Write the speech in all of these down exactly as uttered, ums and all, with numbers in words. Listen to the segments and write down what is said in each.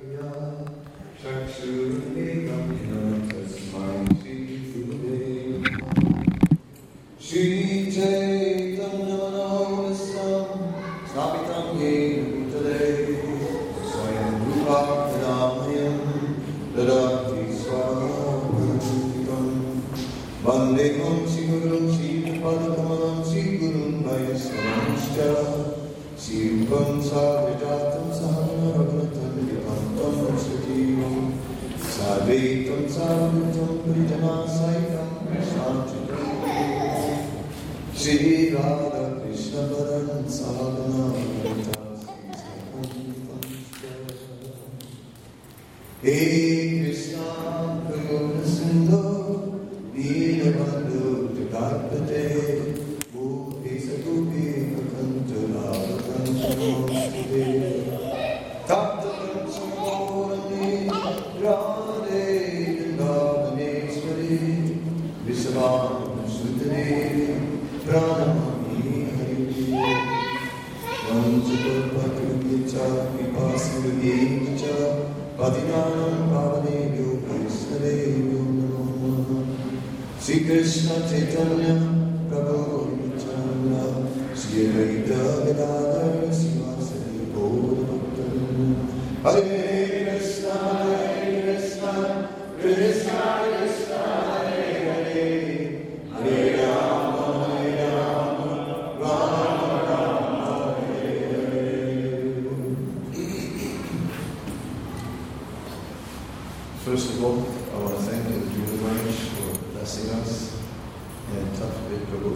First of all, I want to thank the Judah Branch for blessing us and Tafbid Prabhu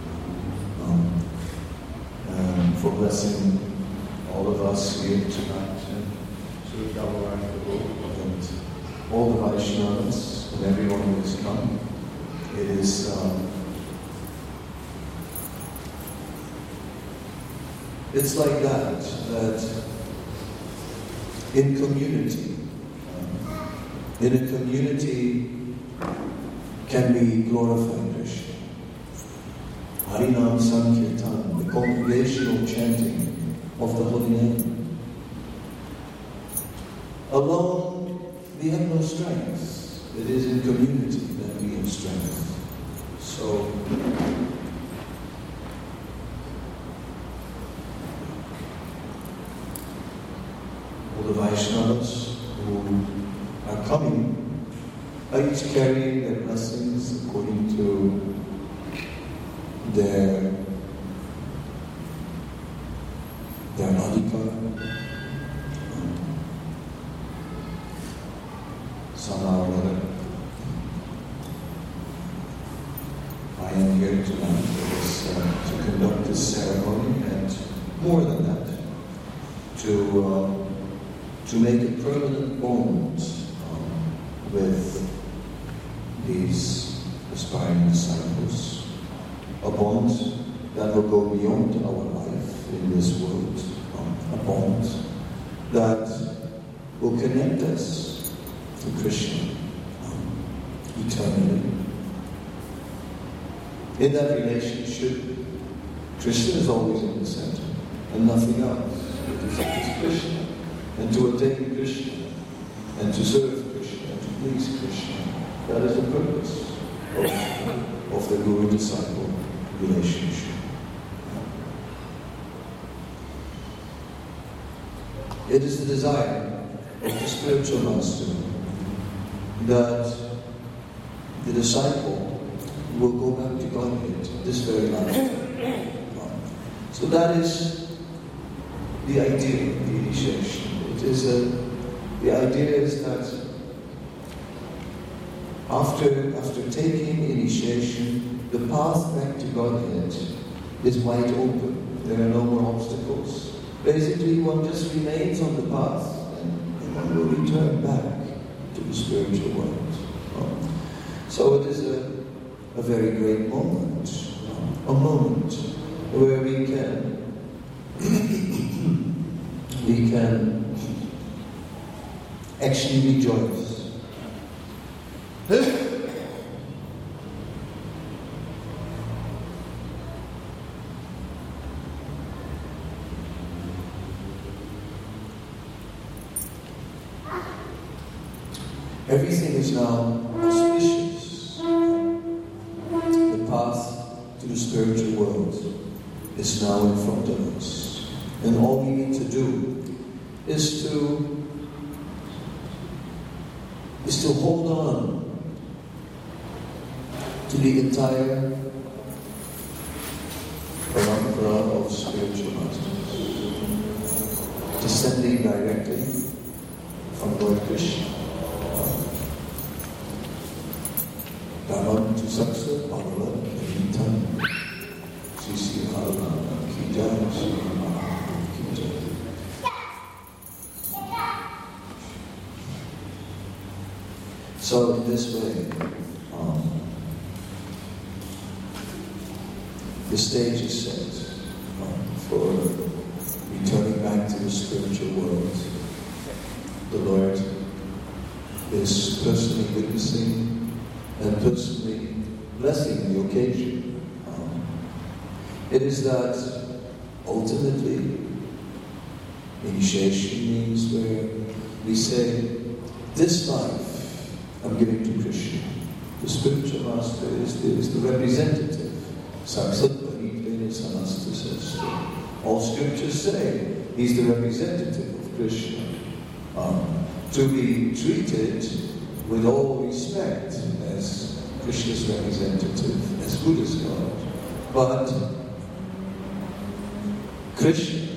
um, and for blessing all of us here tonight and Sri Damaraj Prabhu and all the Vaishnavas and everyone who has come. It is um, it's like that, that in community, in a community can be glorified Krishna. Harinam Sankirtan, the congregational chanting of the holy name. Alone, we have no strength. It is in community that we have strength. So, all the Vaishnavas who are coming, are each carrying their blessings according to their their adhikar. Somehow or other, I am here tonight this, uh, to conduct this ceremony, and more than that, to uh, to make a permanent bond with these aspiring disciples, a bond that will go beyond our life in this world, um, a bond that will connect us to Krishna um, eternally. In that relationship, Krishna is always in the center and nothing else. It is, it is Krishna, and to attain Krishna and to serve please Krishna. That is the purpose of, of the Guru-disciple relationship. It is the desire of the spiritual master that the disciple will go back to Godhead this very lifetime. So that is the idea of the initiation. It is a, the idea is that After, after taking initiation, the path back to Godhead is wide open. There are no more obstacles. Basically, one just remains on the path and, and one will return back to the spiritual world. So it is a, a very great moment, a moment where we can, we can actually rejoice. Everything is now auspicious. The path to the spiritual world is now in front of us. And all we need to do is to is to hold on to the entire parampara of spiritual masters, descending directly from Lord Krishna. Dharam to Saksa, Bhagavad, Gita, Sisi Bhagavad, Gita, Sisi Bhagavad, Gita. So in this way, um, the stage is set um, for returning back to the spiritual world. The Lord is personally witnessing and personally blessing the occasion. Um, it is that ultimately initiation means where we say, this life I'm giving to Krishna. The spiritual master is the, is the representative. Saksat Paritve Samasta Sastra. All scriptures say he's the representative of Krishna. Um, to be treated with all respect as Krishna's representative, as Buddha's God. But Krishna,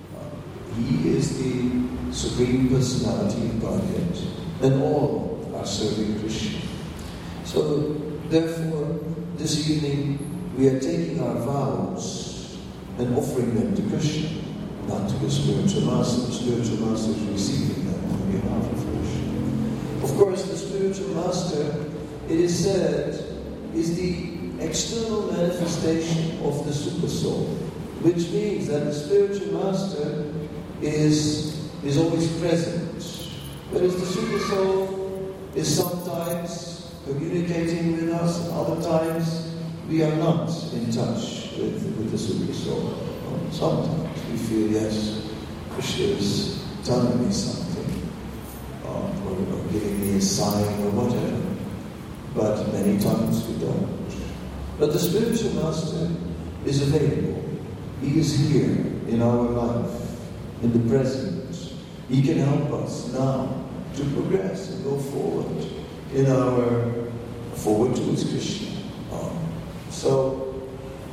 he is the Supreme Personality of Godhead, and all are serving Krishna. So, therefore, this evening we are taking our vows and offering them to Krishna, not to the spiritual master. The spiritual master is receiving them on behalf of Krishna. Of course, the spiritual master, it is said, is the external manifestation of the super soul, which means that the spiritual master is, is always present, whereas the super soul is sometimes communicating with us, and other times we are not in touch with, with the super soul. Sometimes we feel, yes, Krishna is telling me something, or, or giving me a sign or whatever. But many times we don't. But the spiritual master is available. He is here in our life, in the present. He can help us now to progress and go forward in our forward towards Krishna. Um, so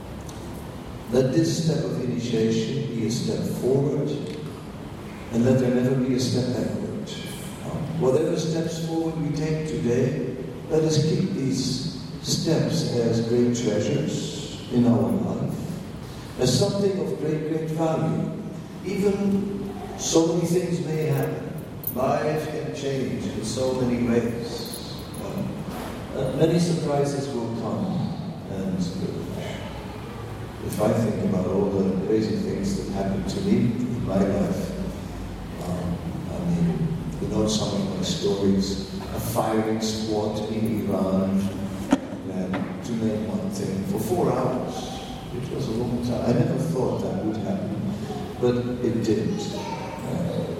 let this step of initiation be a step forward, and let there never be a step backward. Um, whatever steps forward we take today, let us keep these steps as great treasures in our life, as something of great, great value. Even so many things may happen. Life can change in so many ways. Um, uh, many surprises will come. And uh, if I think about all the crazy things that happened to me in my life, um, I mean, you know some of my stories. A firing squad in Iran, and to name one thing, for four hours. It was a long time. I never thought that would happen, but it did. Uh,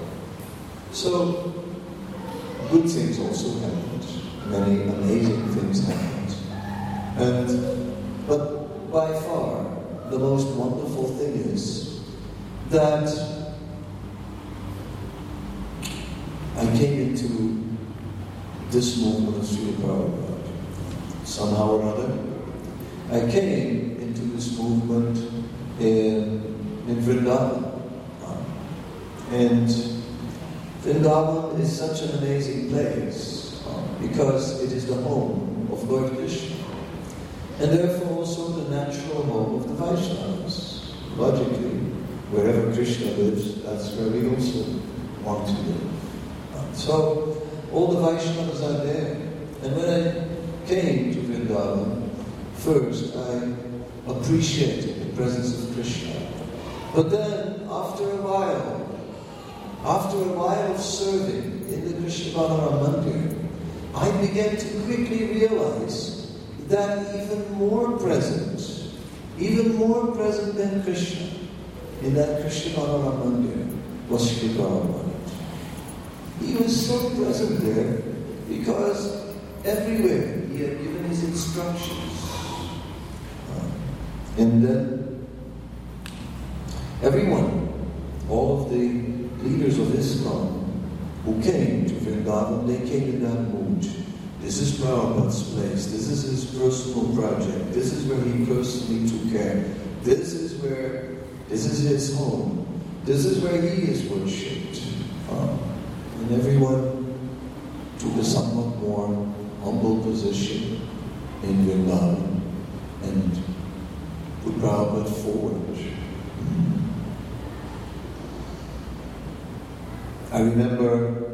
so, good things also happened. Many amazing things happened. And, but by far, the most wonderful thing is that I came into this movement of Srila Prabhupada. Somehow or other, I came into this movement in, in Vrindavan. And Vrindavan is such an amazing place because it is the home of Lord Krishna, and therefore also the natural home of the Vaishnavas. Logically, wherever Krishna lives, that's where we also want to live. So, all the Vaishnavas are there. And when I came to Vrindavan, first I appreciated the presence of Krishna. But then, after a while, after a while of serving in the Krishna Balaram Mandir, I began to quickly realize that even more present, even more present than Krishna, in that Krishna Balaram Mandir was Shri Prabhupada. He was so present there because everywhere he had given his instructions. Uh, and then everyone, all of the leaders of Islam who came to Vrindavan, they came in that mood. This is Prabhupada's place. This is his personal project. This is where he personally took care. This is where, this is his home. This is where he is worshipped. Uh, and everyone took a somewhat more humble position in Vrindavan and put Prabhupada forward. I remember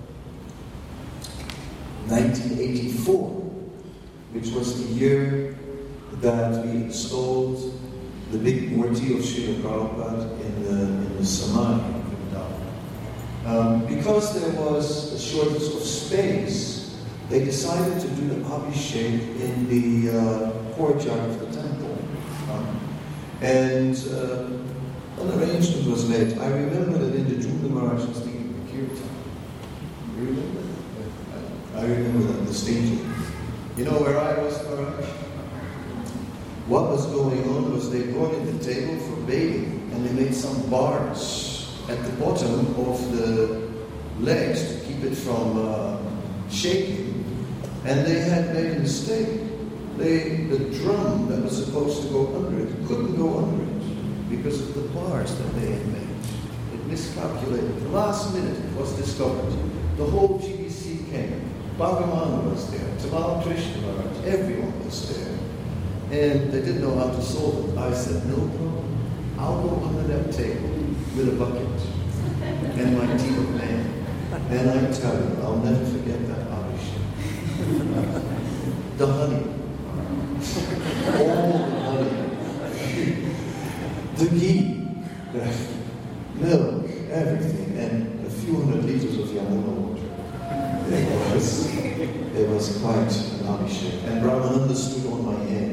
nineteen eighty-four, which was the year that we installed the big Murti of Srila Prabhupada in the, in the Samadhi of Vrindavan. Um, because there was a shortage of space, they decided to do the Abhishek in the uh, courtyard of the temple. Um, and uh, an arrangement was made. I remember that in the Juna Maharaj was leading the kirtan. You remember that? I remember that distinctly. You know where I was, Maharaj? What was going on was they brought in the table for bathing, and they made some bars at the bottom of the legs to keep it from uh, shaking. And they had made a mistake. They, the drum that was supposed to go under it couldn't go under it because of the bars that they had made. It miscalculated. The last minute it was discovered. The whole G B C came. Bhagavan was there. Tamal Krishna Maharaj. Everyone was there. And they didn't know how to solve it. I said, no problem. I'll go under that table with a bucket and my team of men. And I tell you, I'll never forget that Abhishek. The honey. All the honey. The ghee. The milk. Everything. And a few hundred liters of Yamuna water. It was, it was quite an Abhishek. And Brahmananda stood on my hand.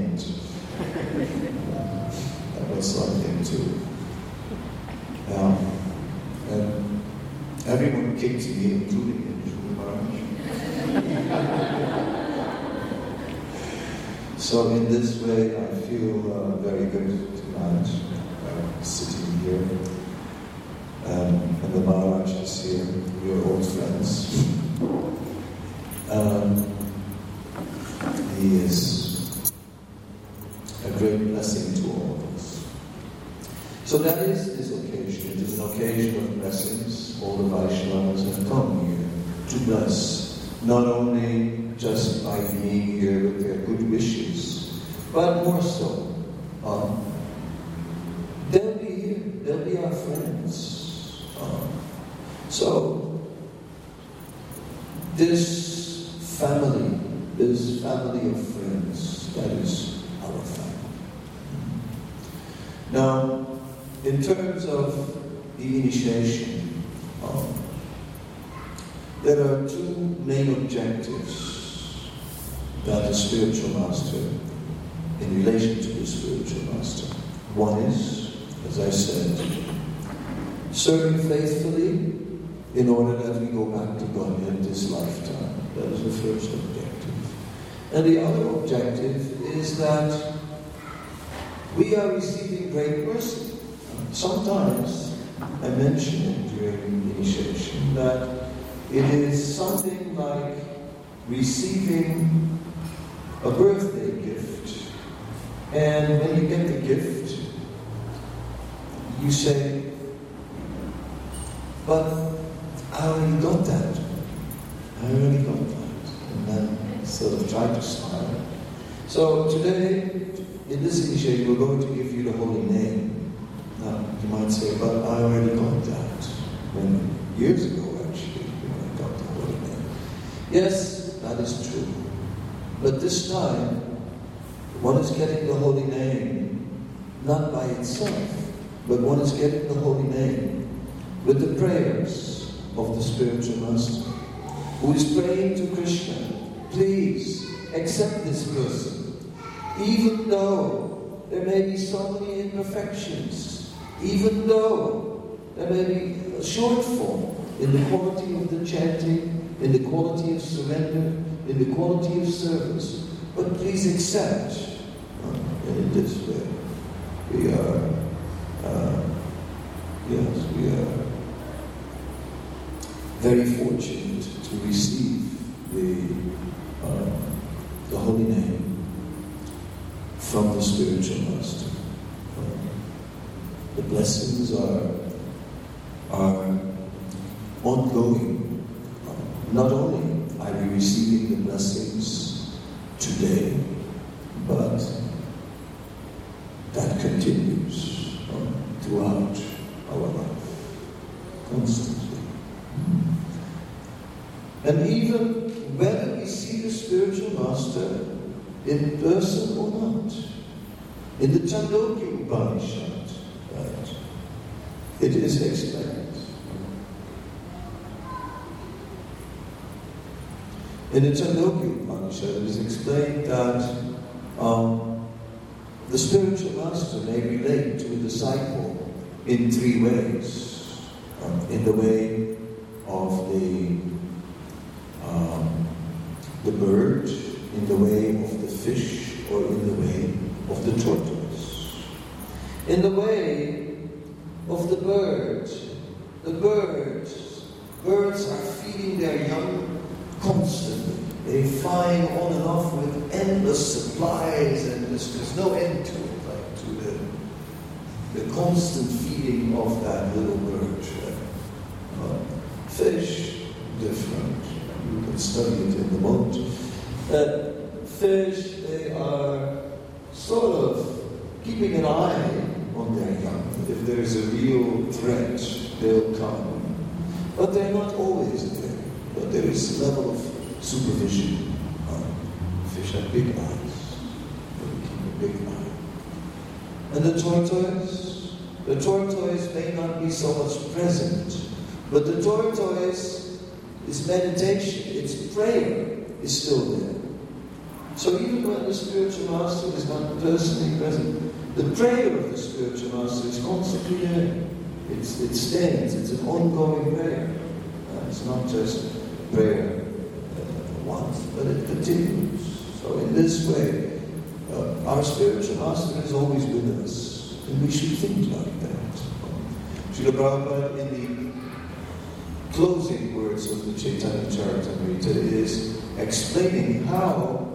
That was something too. Um, and everyone kicked me, including Juna Maharaj. So in this way, I feel uh, very good tonight, uh, sitting here. Um, and the Maharaj is here. We are old friends. Um, he is a great blessing to all of us. So that is this occasion. It is an occasion of blessings. All the Vaishnavas have come here to bless, not only just by being here with their good wishes, but more so. Um, they'll be here. They'll be our friends. Um, so, this family, this family of friends, that is our family. Now, in terms of the initiation, um, there are two main objectives that a spiritual master, in relation to the spiritual master. One is, as I said, serving faithfully in order that we go back to God in this lifetime. That is the first objective. And the other objective is that we are receiving great mercy. Sometimes, I mention it during the initiation, that it is something like receiving a birthday gift. And when you get the gift, you say, but I already got that. I already got that. And then sort of try to smile. So today, in this initiation, we're going to give you the holy name. Now, you might say, but I already got that. When years ago, actually, I got the holy name. Yes, that is true. But this time, one is getting the holy name, not by itself, but one is getting the holy name with the prayers of the spiritual master, who is praying to Krishna, please accept this person, even though there may be so many imperfections, even though there may be a shortfall in the quality of of the chanting, in the quality of surrender, in the quality of service. But please accept, uh, in this way, we are, uh, yes, we are very fortunate to receive the, uh, the holy name from the spiritual master. Uh, the blessings are, are ongoing. Uh, not only are we receiving the blessings today, but that continues uh, throughout our life, constantly. And even whether we see the spiritual master in person or not, in the Chandogya Upanishad, right, it is explained. In the Chandogya Upanishad, it is explained that um, the spiritual master may relate to a disciple in three ways. Um, in the way of the um, the bird, in the way of the fish, or in the way of the tortoise. In the way of the bird, the birds, birds are feeding their young constantly. They're flying on and off with endless supplies, and there's, there's no end to it, like to the, the constant feeding of that little bird. Uh, fish, different. You can study it in the boat. Uh, fish, they are sort of keeping an eye on their young. If there's a real threat, they'll come. But they're not always there. But there is a level of supervision. Uh, fish have big eyes. They keep a big eye. And the tortoise? The tortoise may not be so much present, but the tortoise is meditation, its prayer is still there. So even when the spiritual master is not personally present, the prayer of the spiritual master is constantly there. It's, it stands, it's an ongoing prayer. Uh, it's not just prayer uh, once, but it continues. So in this way, uh, our spiritual master is always with us, and we should think like that. Srila Prabhupada, in the closing words of the Chaitanya Charitamrita, is explaining how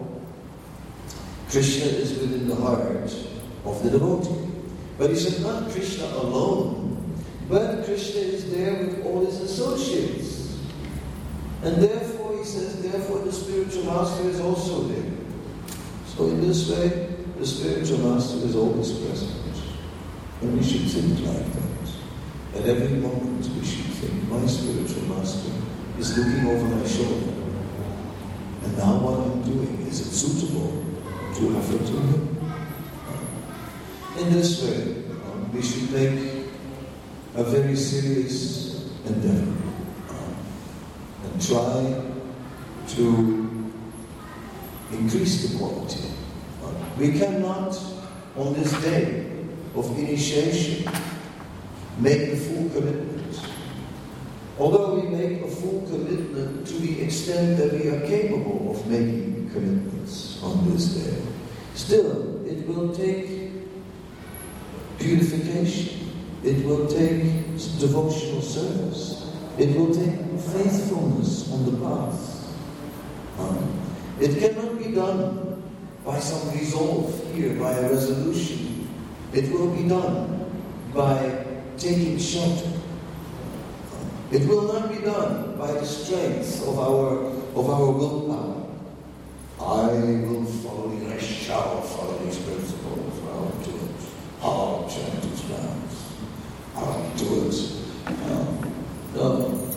Krishna is within the heart of the devotee. But he said not Krishna alone, but Krishna is there with all his associates. And therefore, he says, therefore the spiritual master is also there. So in this way, the spiritual master is always present. And we should think like that. At every moment we should think, my spiritual master is looking over my shoulder. And now what I'm doing, is it suitable to offer to him? In this way, um, we should make a very serious endeavor um, and try to increase the quality. Um, we cannot, on this day of initiation, make a full commitment. Although we make a full commitment to the extent that we are capable of making commitments on this day, still, it will take purification. It will take devotional service. It will take faithfulness on the path. Um, it cannot be done by some resolve here, by a resolution. It will be done by taking shelter. It will not be done by the strength of our of our willpower. I will follow these, I shall follow these principles. I'll do it. I'll chant these rounds. I'll do it. No. no.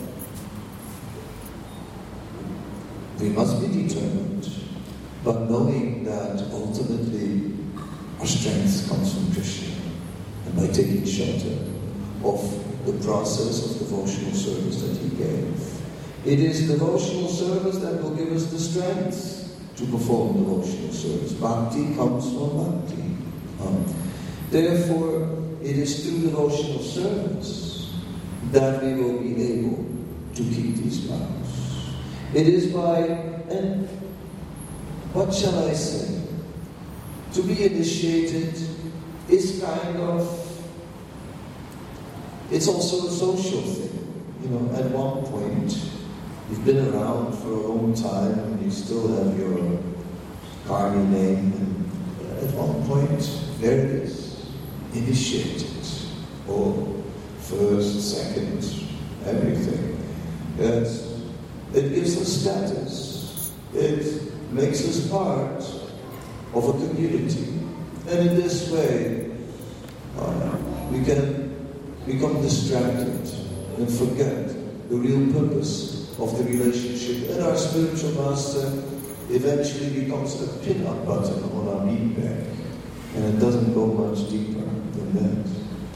We must be determined, but knowing that ultimately our strength comes from Krishna. And by taking shelter of the process of devotional service that he gave. It is devotional service that will give us the strength to perform devotional service. Bhakti comes from bhakti. Um, therefore, it is through devotional service that we will be able to keep these these vows. It is by, and what shall I say? To be initiated is kind of, it's also a social thing. You know, at one point, you've been around for a long time and you still have your army name, and at one point, there it is, initiated. Or first, second, everything. It, it gives us status. It makes us part of a community. And in this way, uh, we can become distracted and forget the real purpose of the relationship. And our spiritual master eventually becomes a pin-up button on our bean bag. And it doesn't go much deeper than that.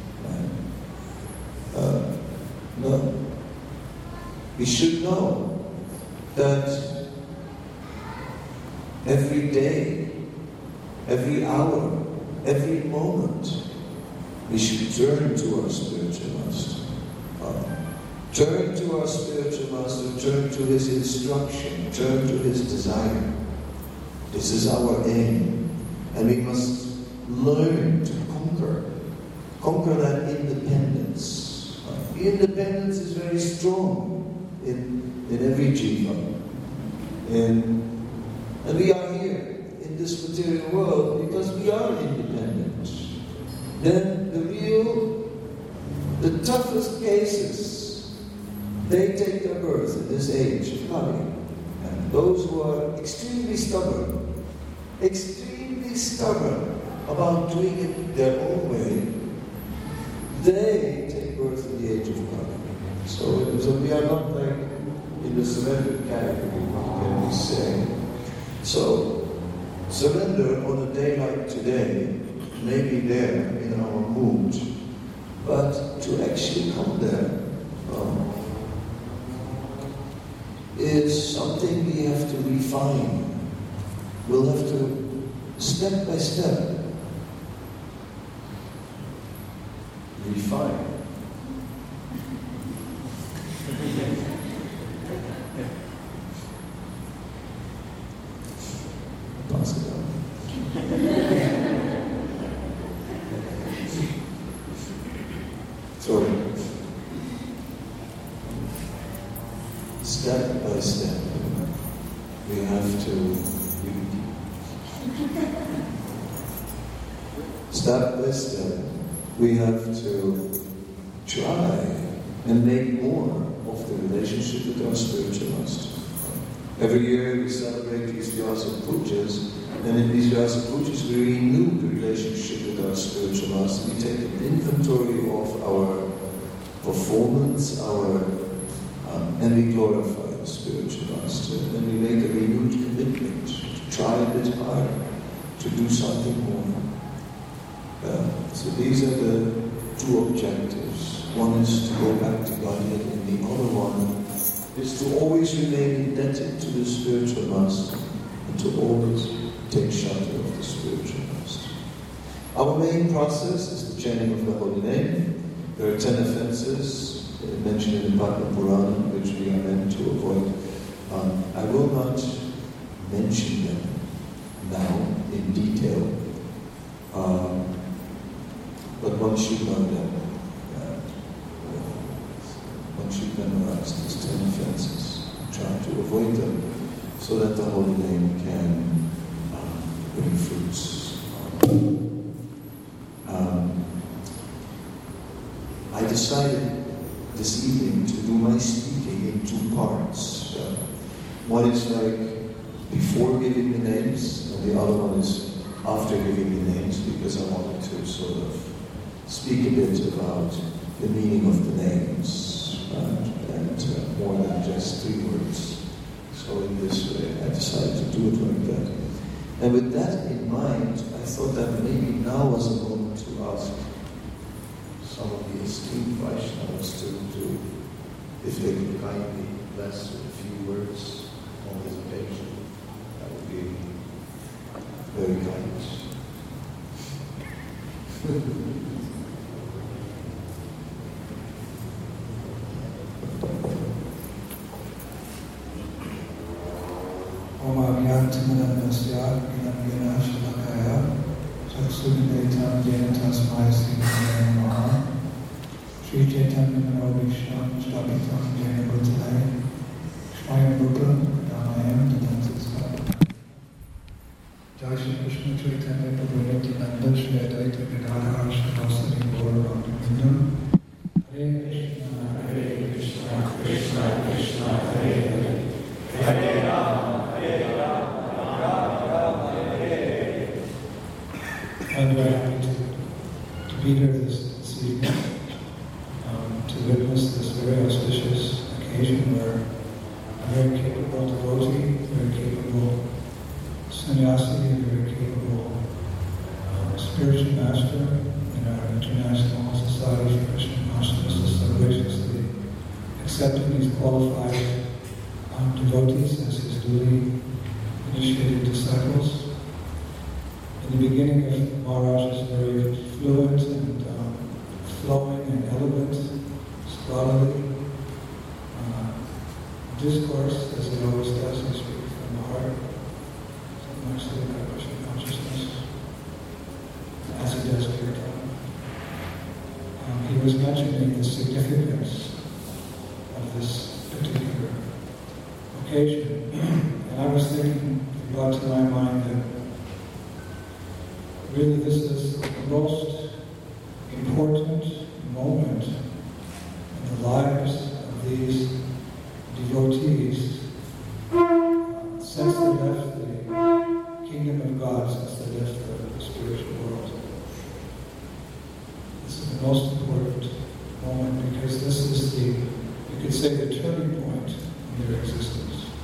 Uh, no. We should know that every day, every hour, every moment, we should turn to our spiritual master. Uh, turn to our spiritual master, turn to his instruction, turn to his desire. This is our aim. And we must learn to conquer. Conquer that independence. The independence is very strong in, in every jiva. And, and we are here in this material world because we are independent. Then the real, the toughest cases, they take their birth in this age of Kali. And those who are extremely stubborn, extremely stubborn about doing it their own way, they take birth in the age of Kali. So, so we are not like in the surrendered category, what can we say? So, surrender on a day like today may be there in our mood, but to actually come there um, is something we have to refine. We'll have to, step by step, refine. Pass it on. So, step by step, we have to read. Step by step, we have to try and make more of the relationship with our spiritual master. Every year we celebrate these Vyasa Pujas, and in these Vyasa Pujas we renew the relationship with our spiritual master. We take an inventory of our performance, our um, and we glorify the spiritual master, and we make a renewed commitment to try a bit harder, to do something more. Uh, so these are the two objectives. One is to go back to Godhead, and the other one is to always remain indebted to the spiritual master and to always take shelter of the spiritual master. Our main process is the chanting of the holy name. There are ten offenses mentioned in the Padma Purana which we are meant to avoid. Um, I will not mention them now in detail, um, but one should know them. One should memorize these ten offenses, try to avoid them, so that the holy name can um, bring fruits. Um, I decided this evening to do my speaking in two parts. Uh, one is like before giving the names, and the other one is after giving the names, because I wanted to sort of speak a bit about the meaning of the names. And, and uh, more than just three words. So in this way, I decided to do it like that. And with that in mind, I thought that maybe now was a moment to ask some of the esteemed Vaishnavas to do, if they could kindly bless with a few words on this occasion. That would be very kind. Bhavantimanandasya Vinamyana Shalakaya Chaksudvitam Yena Tasmai Sri Maha Sri Chaitanya Manobhisham Shtapitam Yena Bhutale Shmayam Rupa Ramayam Tadantasya Jai Shri Krishna Chaitanya Prabhu Nityananda Shri Advaita Gadadhara Shavasari Gaura Bhaktivinoda Hare Krishna Hare Krishna Krishna Krishna Hare Hare Hare Rama Hare Rama Rama Rama Hare Hare. I'm very happy to, to be here this, this evening um, to witness this very auspicious occasion where a very capable devotee, very capable sannyasi, a very capable uh, spiritual master in our International Society for Krishna Consciousness so graciously accepting these qualified um, devotees as his duly initiated disciples. In the beginning of Maharaj's very fluent and um, flowing and elegant, scholarly uh, discourse, as he always does, he speaks from the heart. Nicely about Krishna consciousness, as he does kirtan. Um, he was mentioning the significance of this particular occasion, and I was thinking, it brought to my mind that really this is the most important moment in the lives of these devotees uh, since they left the Kingdom of God, since they left the, the spiritual world. This is the most important moment because this is the, you could say, the turning point in their existence.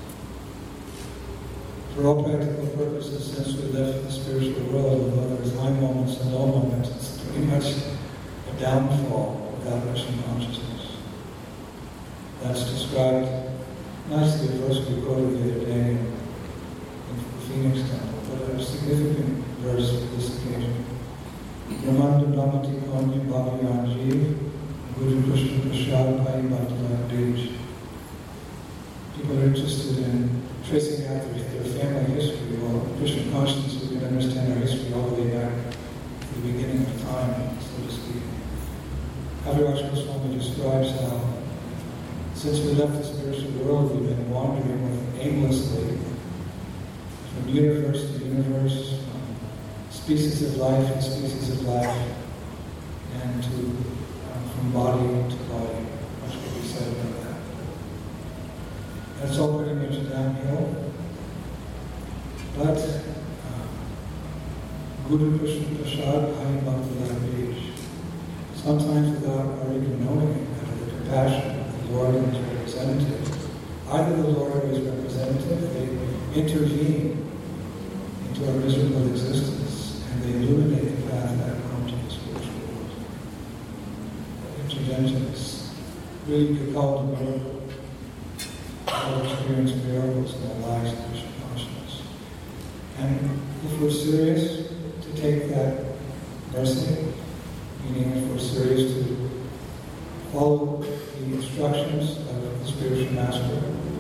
For all practical purposes, since we left the spiritual world, although there's high moments and low moments, it's pretty much a downfall without Krishna consciousness. That's described nicely, a verse we quoted the other day in the Phoenix Temple, but a significant verse for this occasion. Ramanda Bhamati Konya Bhavayanji, Guru Krishna Prasad Bhai Bhaktivat Dej. People are interested in tracing out their, their family history. Well, Krishna consciousness, we can understand our history all the way back to the beginning of time, so to speak. Kaviraj Goswami describes how, since we left the spiritual world, we've been wandering aimlessly from universe to universe, from species of life to species of life, and to um, from body to body. Much can be said about that. That's all pretty much downhill. But uh, Guru Krishna Prasad Bhai Bhaktivat Dej, sometimes without our even knowing it, out of the compassion of the Lord and his representative, either the Lord or his representative, they intervene into our miserable existence and they illuminate the path back home to the spiritual world. The intervention is really propelled to miracle. All experience miracles in our lives in Krishna consciousness. And if we're serious to take that mercy, meaning if we're serious to follow the instructions of the spiritual master,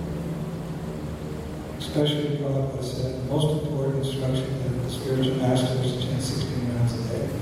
especially Prabhupada said, the most important instruction of the spiritual master is to chant sixteen rounds a day.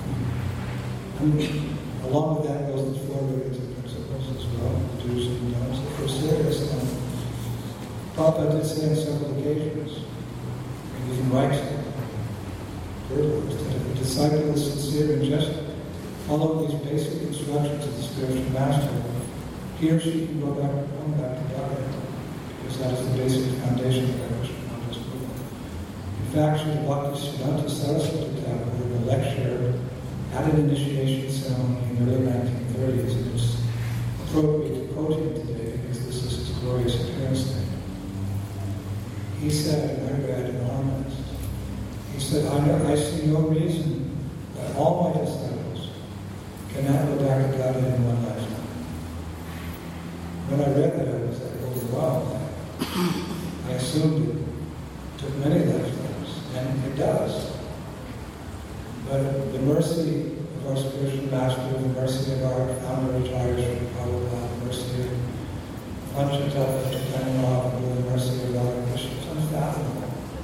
And along with that goes the four regulative principles as well, the do's and don'ts. If we're serious, then Prabhupada did say on several occasions, and even writes verbally, that if a disciple is sincere and just follow these basic instructions of the spiritual master, he or she can go back home back to God, because that is the basic foundation of our Krishna conscious movement. In fact, Srila Bhaktisiddhanta Saraswati Thakur, the lecturer, at an initiation ceremony in the early nineteen thirties, and it's appropriate to quote him today because this is his glorious appearance day. He said, and I read in Harmons, he said, I, know, I see no reason that all my disciples cannot go back to God in one lifetime. When I read that, I was like, oh wow, I assumed it took many lifetimes, and it does. But the mercy of our spiritual master, the mercy of our founder, Acharya Sri Prabhupada, the mercy of Panchatattva Chaitanya Mahaprabhu, the mercy of Radha Krishna, it's unfathomable.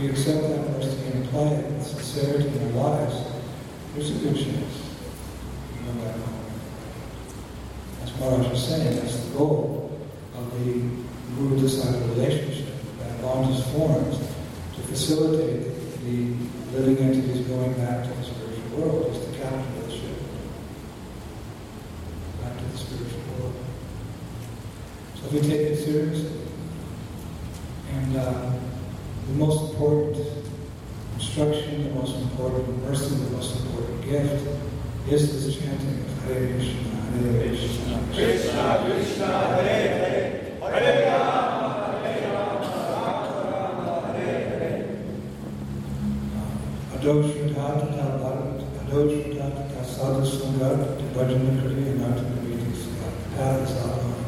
we accept that mercy and apply it with sincerity in our lives, there's a good chance we go back home. That's what I was saying. That's the goal of the guru-disciple relationship. That bond is formed to facilitate the living entities going back to the spiritual world, is the captain of the ship. Back to the spiritual world. So if we take it seriously, and uh, the most important instruction, the most important mercy, the most important gift is this chanting of Hare Krishna, Hare Krishna, Krishna Krishna, Hare Hare, Hare Rama, Hare Rama, Hare Hare. Adoshadhata Bharat, Adoshadhata Sadhu Sangat, Bhajana Kriya, Nata Vitis, the path is outlined.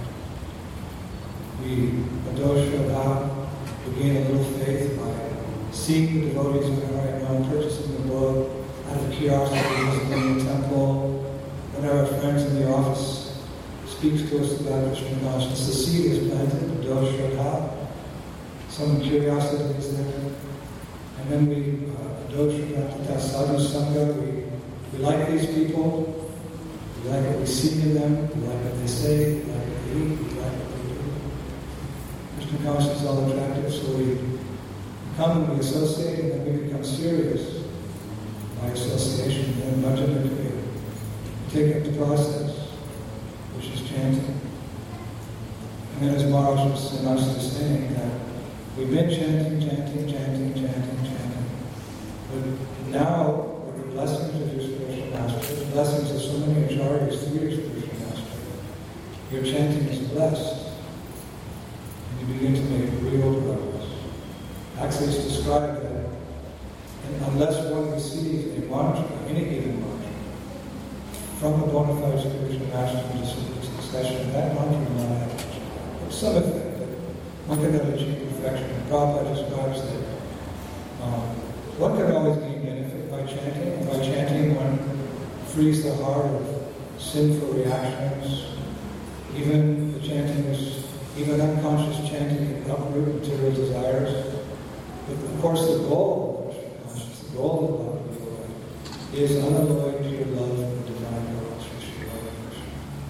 We Adoshadhata we gain a little faith by seeing the devotees of the right realm, purchasing the book, out of curiosity, visiting the temple. When our friends in the office speaks to us about Krishna consciousness, the seed is planted, Adosh Shraddha. Some curiosity is there. And then we, Adosh Shraddha, Sadhu Sangha, we, we like these people, we like what we see in them, we like what they say, we like what they eat, we like what they do. Krishna consciousness is all attractive, so we come and we associate, and then we become serious by association, and then bhajana kriya. We take up the process, which is chanting. And then as Maharaj was so nicely saying, that we've been chanting, chanting, chanting, chanting, chanting. But now, with the blessings of your spiritual master, the blessings of so many acharyas through your spiritual master, your chanting is blessed. You begin to make real progress. Actually, it's described that and unless one receives a mantra, any given mantra, from a bona fide spiritual master in disciplic succession, that mantra will not have some effect, that one cannot achieve perfection. Prabhupada describes that um, one can always gain benefit by chanting, and by chanting one frees the heart of sinful reactions. Even the chanting is Even unconscious chanting can uproot material desires. But of course the goal of Krishna consciousness, the goal of Bhakti Yoga, is unalloyed pure love for the divine God, Sri Sri Krishna.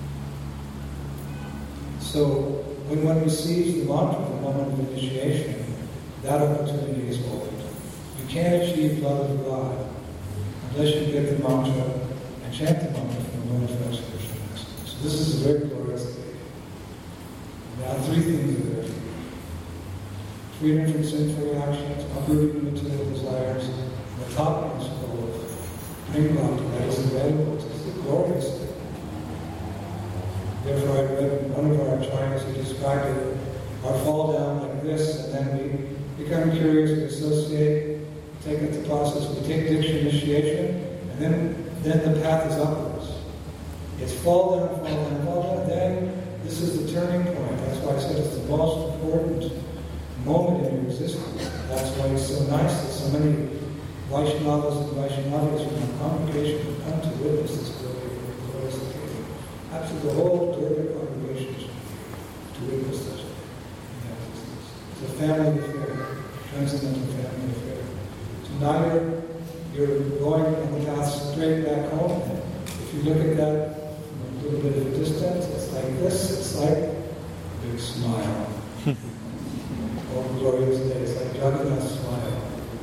So when one receives the mantra at the moment of initiation, that opportunity is opened. You can't achieve love of God unless you get the mantra and chant the mantra from the moment of Krishna consciousness. So this is a very glorious thing. Now, three things are there. Freedom from sinful reactions, uprooting material desires, and the top principle of Prema Bhakti that is available to us, the glorious thing. Therefore, I read one of our acharyas, he described it, our fall down like this, and then we become curious, we associate, we take up the process, we take diksha initiation, and then, then the path is upwards. It's fall down, fall down, fall down, then this is the turning point. That's why I said it's the most important moment in your existence. That's why it's so nice that so many Vaishnavas and Vaishnavas from our congregation have come to witness this glorious occasion. Absolutely, the whole Durga congregation to witness this. It's a family affair, transcendental family affair. So now you're, you're going on the path straight back home. If you look at that a little bit of a distance, it's like this, it's like a big smile. All glorious day, it's like Jagannath's smile.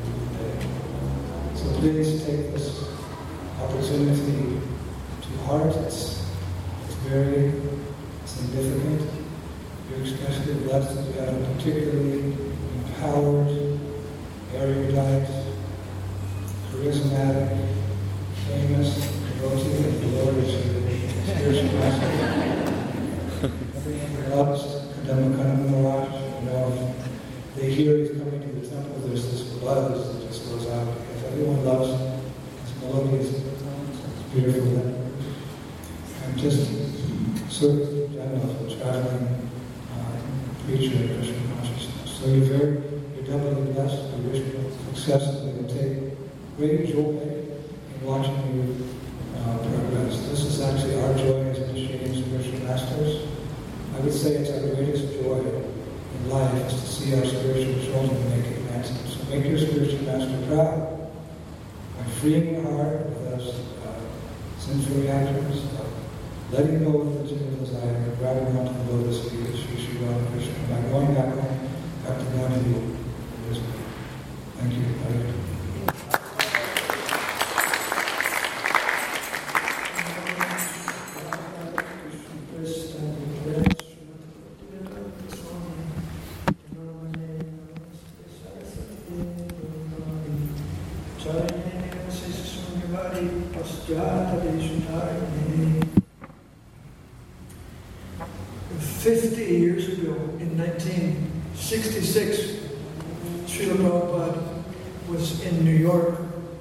So please take this opportunity to heart. It's, it's very significant. You're especially blessed that you have a particularly empowered, erudite, charismatic, famous devotee of the Lord is your spiritual master. Everyone loves Kadamba Kananda Maharaj. You know, if they hear he's coming to the temple, there's this buzz that just goes out because everyone loves his melodious, it's beautiful. I'm just sort of general traveling uh, preacher of Krishna consciousness. So you're very, you're doubly blessed. We wish you success, and we will take great joy in watching you uh, progress. This is actually our joy as initiating spiritual masters. I would say it's our greatest joy in life is to see our spiritual children make advancements. make your spiritual master proud by freeing your heart of those uh, sinful reactions, uh, letting go of the material desire, grabbing onto the lotus feet of Sri Sri Radha Krishna, by going back home, back to Gandhi. Thank you. Hare. Fifty years ago, in nineteen sixty-six, Srila Prabhupada was in New York.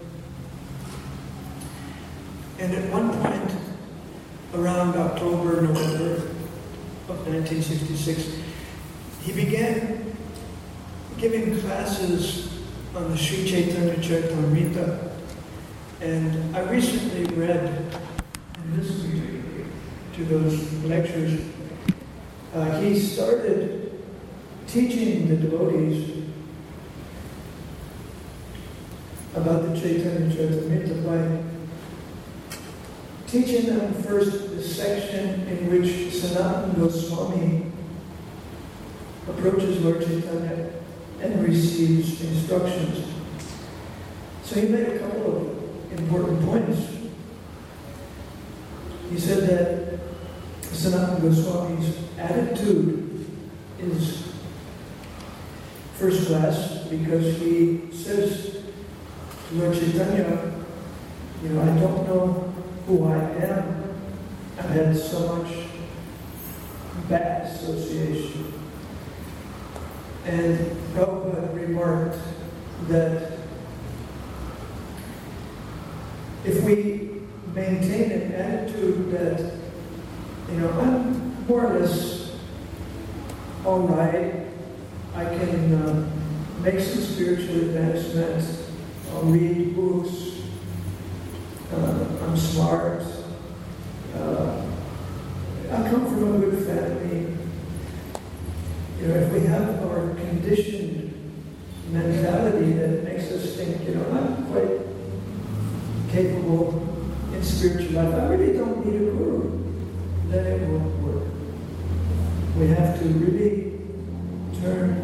And at one point, around October, November of nineteen sixty-six, he began giving classes on the Sri Chaitanya Charitamrita. And I recently read and listened to those lectures. Uh, he started teaching the devotees about the Chaitanya Charitamrita by teaching them first the section in which Sanatana Goswami approaches Lord Chaitanya and receives instructions. So he made a couple of important points. He said that Sanatana Goswami's attitude is first class because he says to Lord Chaitanya, you know, I don't know who I am. I've had so much bad association. And Prabhupada remarked that if we maintain an attitude that, you know, I'm more or less all right, I can uh, make some spiritual advancements, I'll read books, uh, I'm smart, uh, I come from a good family. You know, if we have our conditioned mentality that makes us think, you know, I'm quite capable in spiritual life, I really don't need a guru, then it won't work. We have to really turn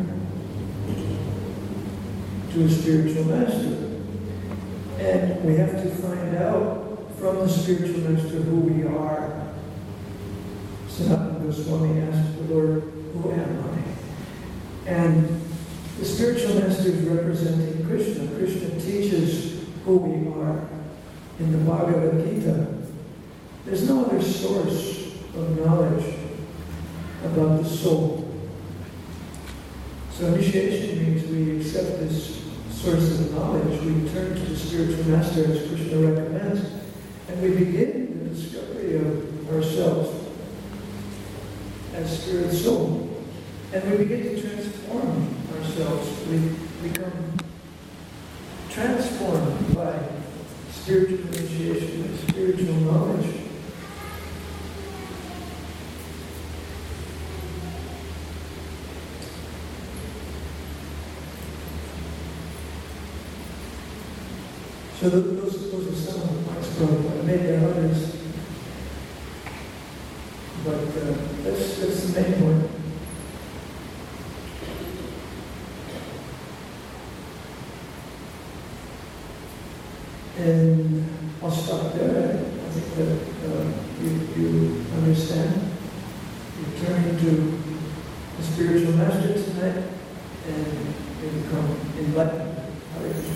to a spiritual master. And we have to find out from the spiritual master who we are. Sanatana Goswami asked the Lord, who am I? And the spiritual master is representing Krishna. Krishna teaches who we are in the Bhagavad Gita. There's no other source of knowledge about the soul. So initiation means we accept this source of knowledge, we turn to the spiritual master as Krishna recommends, and we begin the discovery of ourselves as spirit soul. And we begin to transform ourselves. We become transformed by spiritual initiation and spiritual knowledge. So those, those are some of the points, Prabhupada. Maybe there are others, but uh, that's, that's the main point. And I'll stop there. I think that uh, you, you understand. You turn into the spiritual master tonight, and you become enlightened. Hare Krishna.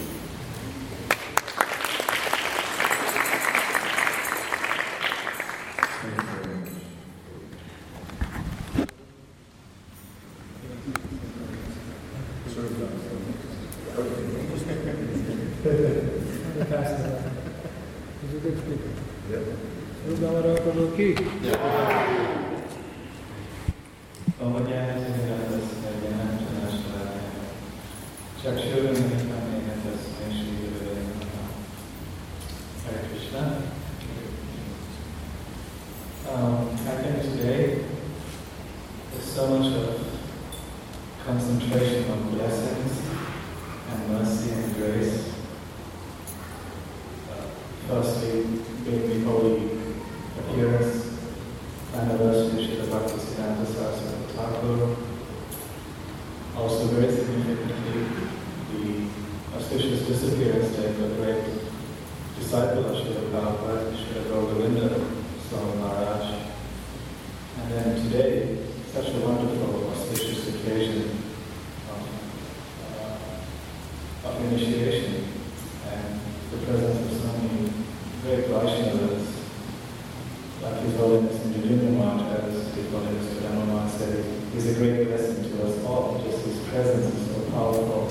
Um, I think today there's so much of concentration on blessings and mercy and grace. Uh, firstly, being the holy appearance anniversary Srila Bhaktisiddhanta Saraswati Thakur. Also very significantly, the auspicious disappearance day of the great disciple of Srila Prabhupada, Srila Gauravinda Swami Maharaj. And then today, such a wonderful, auspicious occasion of, uh, of initiation and the presence of so many great Vaishnavas, like His Holiness Indradinda Maharaj, as His Holiness Kadamba Maharaj said, is a great blessing to us all. Just His presence is so powerful.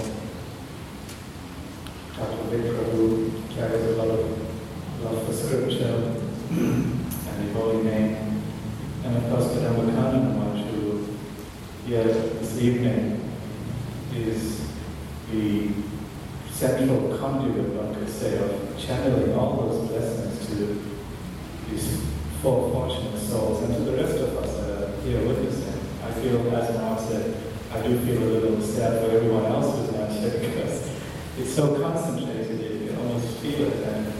Doctor Vic Prabhu carries a lot of love for scripture and the holy name. And of course, Kadamba Kanana Maharaj, who here this evening is the central conduit, one could say, of channeling all those blessings to these four fortunate souls and to the rest of us that are here witnessing. I feel, as Maharaj said, I do feel a little sad for everyone else who's not here because it's so concentrated, you can almost feel it. And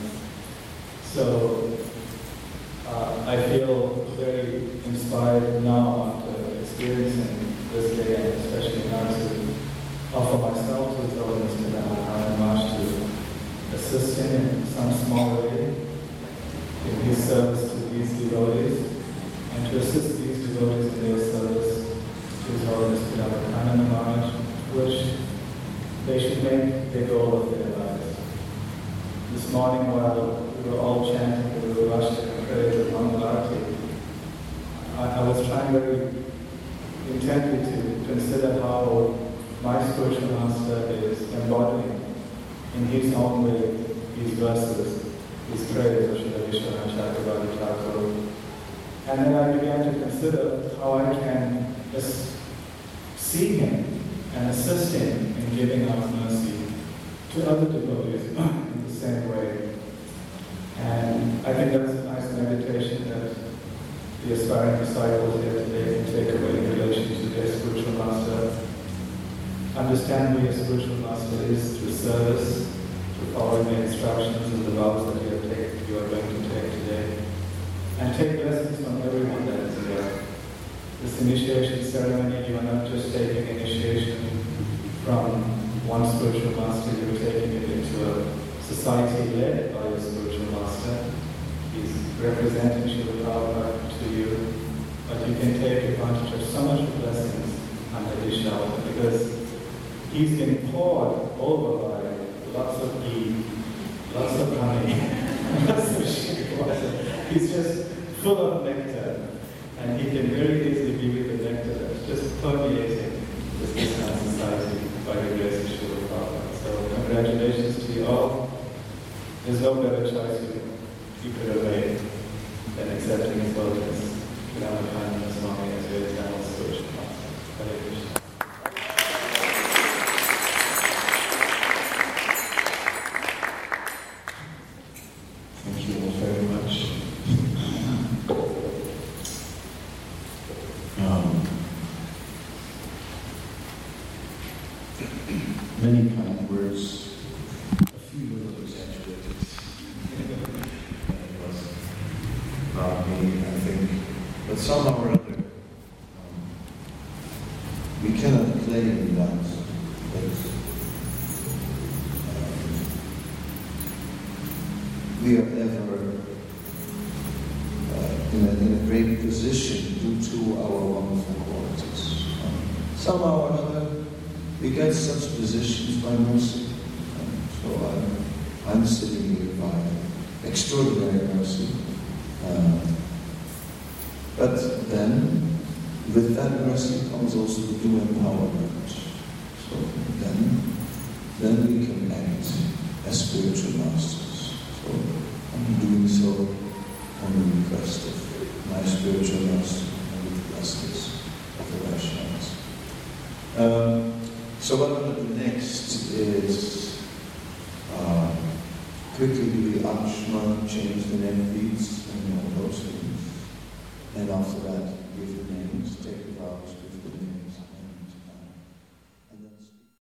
so uh, I feel very inspired now after experiencing this day, and especially now to offer myself to His Holiness Kadamba Kanana Maharaj to assist him in some small way in his service to these devotees, and to assist these devotees in their service to His Holiness Kadamba Kanana Maharaj, which they should make the goal of their lives. This morning, while we were all chanting the Guru-Vashtaka praise of Mangalarti, I, I was trying very intently to consider how my spiritual master is embodying in his own way these verses, these prayers of Srila Vishwanath Chakravarti Thakur. And then I began to consider how I can just see him and assist him in giving out mercy to other devotees in the same way. And I think that's a nice meditation that the aspiring disciples here today can take away in relation to their spiritual master. Understand who your spiritual master is through service, through following the instructions and the vows that you have taken, you are going to take today. And take lessons from everyone that is here. This initiation ceremony, you are not just taking initiation from one spiritual master, you are taking it into a society led by your spiritual master. He's representing Srila Prabhupada to you, but you can take advantage of so much blessings under his shelter because he's been poured over by lots of ghee, lots of honey, lots of sugar. He's just full of nectar, and he can very easily be with the nectar that's just permeating this Krishna society by the grace of Srila Prabhupada. So congratulations to you all. There's no better choice you, you could have made than accepting His Holiness Kadamba Kanana Swami as your eternal spiritual master. Hare Krishna. Thank you all very much. Um, many kind words, a few little exaggerated. It was about me, I think. But somehow or other, um, we cannot claim that, that um, we are ever uh, in, a, in a great position due to our wonderful qualities. Um, somehow or other, we get such positions by mercy. Um, so I'm, I'm sitting here by extraordinary mercy. Uh, but then, with that mercy comes also the due empowerment. So then, then we can act as spiritual masters. So I'm doing so on the request of my spiritual master and with the blessings of the Vaishnavas. Um, so what I'm going to do next is uh, quickly do the Akshma, change the name beads and all those things. And after that, give the names, take the vows.